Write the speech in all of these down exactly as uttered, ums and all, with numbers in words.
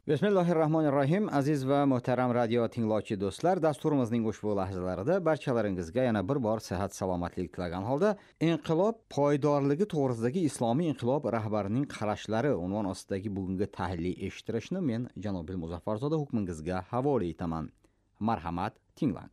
Bismillahirrahmanirrahim. Aziz va muhtaram radio tinglovchi do'stlar, dasturimizning ushbu lahzalarida barchalaringizga yana bir bor sihat salomatlik tilagan holda inqilob poydorligi to'g'risidagi islomiy inqilob rahbarining qarashlari unvon ostidagi bugungi tahlilni eshittirishni men Janobil Muzaffarzoda hukmingizga havola etaman. Marhamat, tinglang.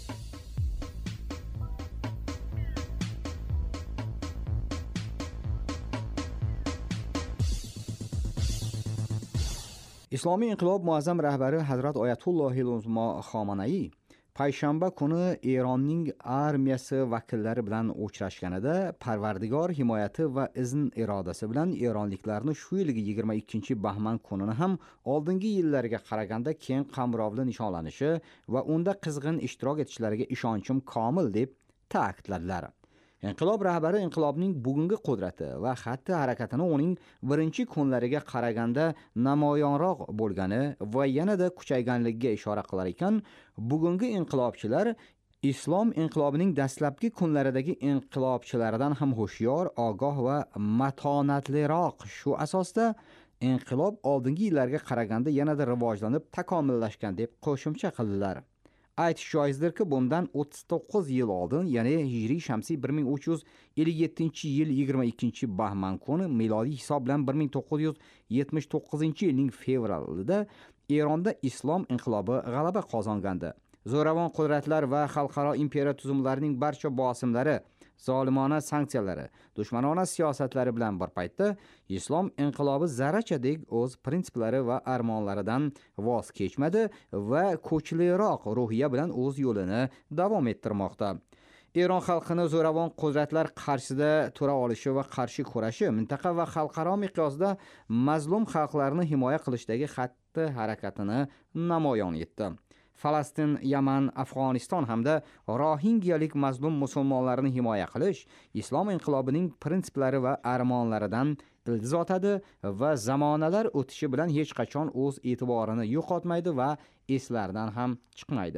Islomiy inqilob muazzam rahbari Hazrat Oyatullohil Uzmo Xomanai payshanba kuni Eronning armiyasi vakillari bilan uchrashganida Parvardigor himoyati va izn irodasi bilan eronliklarni shu yilgi yigirma ikkinchi bahman kunini ham oldingi yillarga qaraganda keng qamrovli nishonlanishi va unda qizg'in ishtirok etishlariga ishonchim komil deb ta'kidladilar. Inqilob rahbari inqilobning bugungi qudrati va xatti harakatini uning birinchi kunlariga qaraganda namoyonroq bo'lgani va yanada kuchayganligiga ishora qilar ekan, bugungi inqilobchilar islom inqilobining dastlabki kunlaridagi inqilobchilardan ham hushyor, ogoh va matonatliroq. Shu asosda inqilob oldingi yillarga qaraganda yanada rivojlanib, takomillashgan deb qo'shimcha qildilar. Aytish joizdirki, bundan o'ttiz to'qqiz yil oldin, ya'ni hijriy shamsiy bir ming uch yuz ellik yettinchi yil yigirma ikkinchi bahman kuni, milodiy hisob bilan bir ming to'qqiz yuz yetmish to'qqizinchi yilning fevralida Eronda islom inqilobi g'alaba qozongandi. Zo'ravon qudratlar va xalqaro imperiya tuzumlarining barcha bosimlari, zolimona sanksiyalari, dushmanona siyosatlari bilan bir paytda islom inqilobi zarrachadek o'z prinsiplari va armonlaridan voz kechmadi va ko'chliroq ruhiya bilan o'z yo'lini davom ettirmoqda. Eron xalqini zo'ravon qudratlar qarshisida tura olishi va qarshi kurashi mintaqa va xalqaro miqyosda mazlum xalqlarni himoya qilishdagi xatti harakatini namoyon etdi. Falastin, Yaman, Afg'oniston hamda rohingiyalik mazlum musulmonlarni himoya qilish islom inqilobining prinsiplari va armonlaridan ildiz otadi va zamonalar o'tishi bilan hech qachon o'z e'tiborini yo'qotmaydi va eslardan ham chiqmaydi.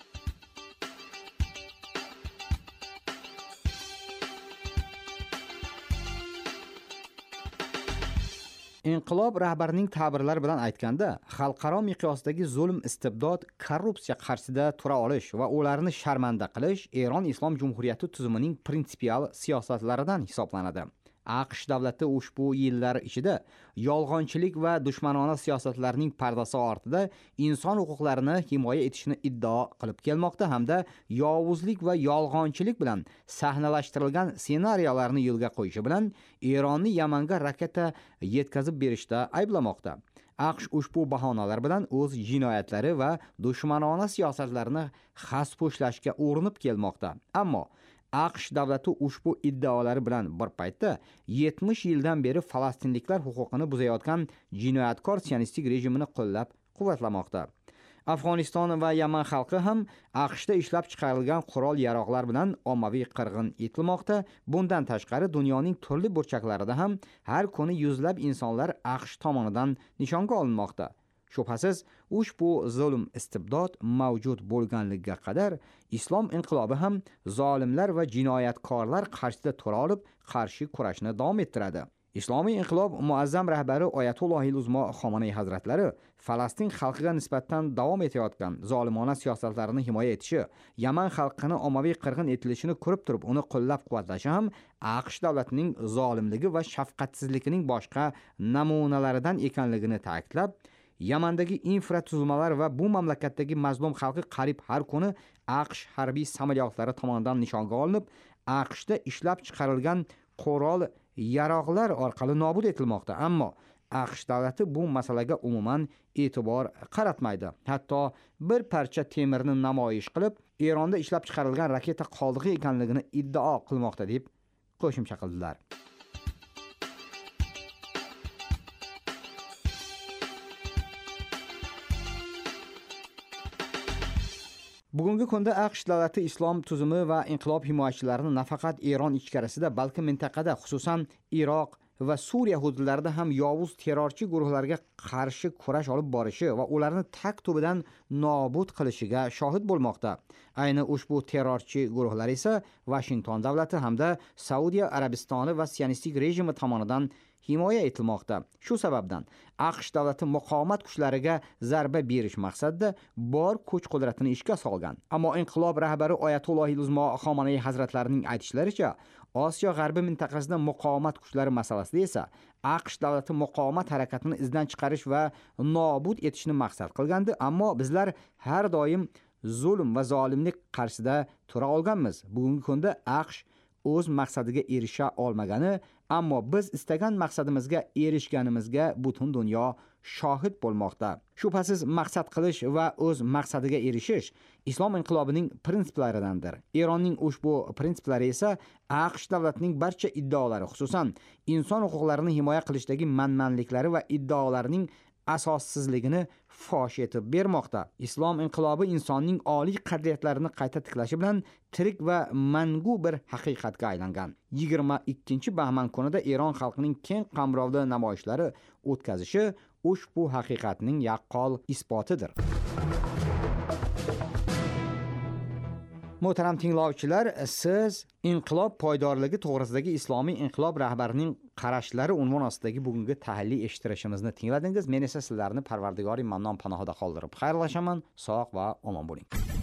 Inqilob rahbarining ta'birlari bilan aytganda, xalqaro miqyosdagi zulm, istibdod, korrupsiya qarshisida tura olish va ularni sharmanda qilish Eron Islom Jumhuriyati tuzumining prinsipial siyosatlaridan hisoblanadi. AQSh davlati ushbu yillar ichida yolg'onchilik va dushmanona siyosatlarning pardasi ortida inson huquqlarini himoya etishni iddao qilib kelmoqda hamda yovuzlik va yolg'onchilik bilan sahnalashtirilgan ssenariyalarni yo'lga qo'yishi bilan Eronni Yamanga raketa yetkazib berishda ayblamoqda. AQSh ushbu bahonalar bilan o'z jinoyatlari va dushmanona siyosatlarini xaspo'shlashga urinib kelmoqda. Ammo AQSh davlati ushbu iddaolari bilan bir paytda yetmish yildan beri falastinliklar huquqini buzayotgan jinoyatkor sionistik rejimini qo'llab-quvvatlamoqda. Afg'oniston va Yaman xalqi ham AQShda ishlab chiqarilgan qurol-yaroqlar bilan ommaviy qirg'in etilmoqda. Bundan tashqari dunyoning turli burchaklarida ham har kuni yuzlab insonlar AQSh tomonidan nishonga olinmoqda. Shubhasiz, ushbu zulm, istibdod mavjud bo'lganligiga qadar islom inqilobi ham zolimlar va jinoyatkorlar qarshisida tura olib, qarshi kurashni davom ettiradi. Islomiy inqilob muazzam rahbari Oyatullohil Uzmo Xomanai hazratlari Falastin xalqiga nisbatan davom etayotgan zolimona siyosatlarini himoya etishi, Yaman xalqini ommaviy qirg'in etilishini ko'rib turib uni qo'llab-quvvatlashi ham AQSh davlatining zolimligi va shafqatsizligining boshqa namunalaridan ekanligini ta'kidlab, Yamandagi infratuzilmalar va bu mamlakatdagi mazlum xalqi qarib har kuni AQSh harbiy samolyotlari tomonidan nishonga olinib, AQShda ishlab chiqarilgan qurol yaroqlar orqali nobud etilmoqda. Ammo AQSh davlati bu masalaga umuman e'tibor qaratmaydi. Hatto bir parcha temirni namoyish qilib, Eronda ishlab chiqarilgan raketa qoldig'i ekanligini iddao qilmoqda deb qo'shimcha qildilar. Bugungi kunda AQSh davlati islom tuzumi va inqilob himoyachilarini nafaqat Eron ichkarisida, balki mintaqada, xususan Iroq va Suriya hududlarida ham yovuz terrorchi guruhlarga qarshi kurash olib borishi va ularni tag-tubidan nobud qilishiga shohid bo'lmoqda. Ayni ushbu terrorchi guruhlar esa Washington davlati hamda Saudiya Arabistoni va sionistik rejimi tomonidan himoya etilmoqda. Shu sababdan AQSh davlati muqomat kuchlariga zarba berish maqsadida bor kuch-qudratini ishga solgan. Ammo inqilob rahbari Oyatulloh Uzmo Xomanaiy hazratlarining aytishlaricha, Osiyo g'arbi mintaqasida muqomat kuchlari masalasida esa AQSh davlati muqomat harakatini izdan chiqarish va nobud etishni maqsad qilgandi, ammo bizlar har doim zulm va zolimlik qarshisida tura olganmiz. Bugungi kunda AQSh o'z maqsadiga erisha olmagani, ammo biz istagan maqsadimizga erishganimizga butun dunyo shohid bo'lmoqda. Shubhasiz maqsad qilish va o'z maqsadiga erishish islom inqilobining prinsiplaridandir. Eronning ushbu prinsiplari esa AQSh davlatining barcha iddaolari, xususan inson huquqlarini himoya qilishdagi manmanliklari va iddaolarining asossizligini fosh etib bermoqda. Islom inqilobi insonning oliy qadriyatlarini qayta tiklashi bilan tirik va mangu bir haqiqatga aylangan. yigirma ikkinchi bahman kunida Eron xalqining keng qamrovli namoyishlari o'tkazishi ushbu haqiqatning yaqqol isbotidir. Muhtaram tinglovchilar, siz inqilob poydorligi to'g'risidagi islomiy inqilob rahbarining qarashlari unvon ostidagi bugungi tahlil eshittirishimizni tingladingiz. Men esa sizlarni Parvardigori Mannon panohida qoldirib xayrlashaman. Sog' va omon bo'ling.